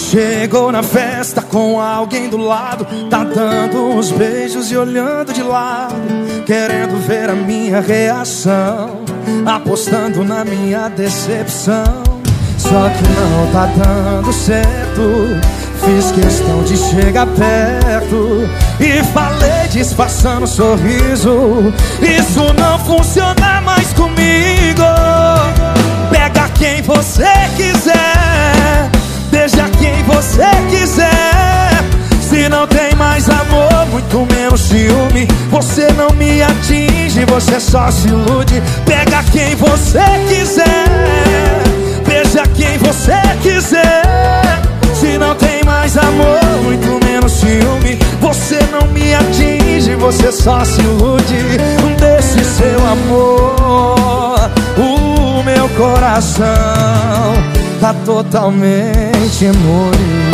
Chegou na festa com alguém do lado, tá dando uns beijos e olhando de lado, querendo ver a minha reação, apostando na minha decepção. Só que não tá dando certo. Fiz questão de chegar perto e falei disfarçando sorriso: isso não funciona mais comigo. Pega quem você quiser, beija quem você quiser. Se não tem mais amor, muito menos ciúme, você não me atinge, você só se ilude. Pega quem você quiser, beija quem você quiser. Se não tem mais amor, muito menos ciúme, você não me atinge, você só se ilude. Desse seu amor, o meu coração tá totalmente imune.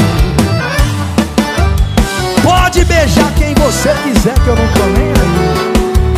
Pode beijar quem você quiser, que eu não tô nem aí.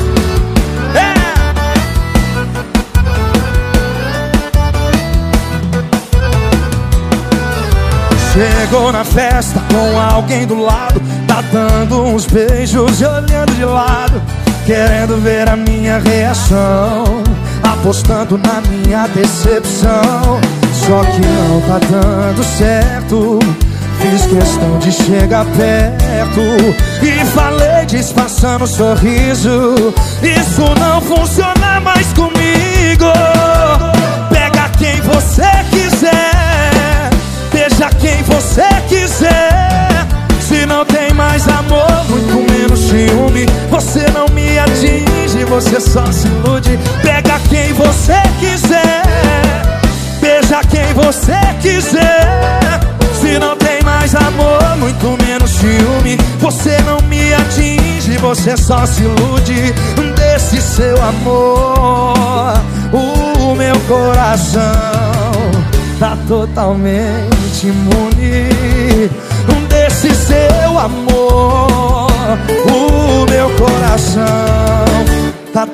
Chegou na festa com alguém do lado, tá dando uns beijos e olhando de lado, querendo ver a minha reação, apostando na minha decepção. Só que não tá dando certo. Fiz questão de chegar perto e falei disfarçando sorriso: isso não funciona mais comigo. Pega quem você quiser, beija quem você quiser. Se não tem mais amor, muito menos ciúme, você não me atinge, você só se ilude. Pega quem você quiser, beija quem você quiser. Se não tem mais amor, muito menos ciúme, você não me atinge, você só se ilude. Desse seu amor, o meu coração tá totalmente imune. Desse seu amor, o meu coração tá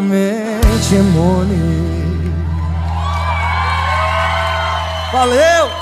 totalmente imune. Valeu!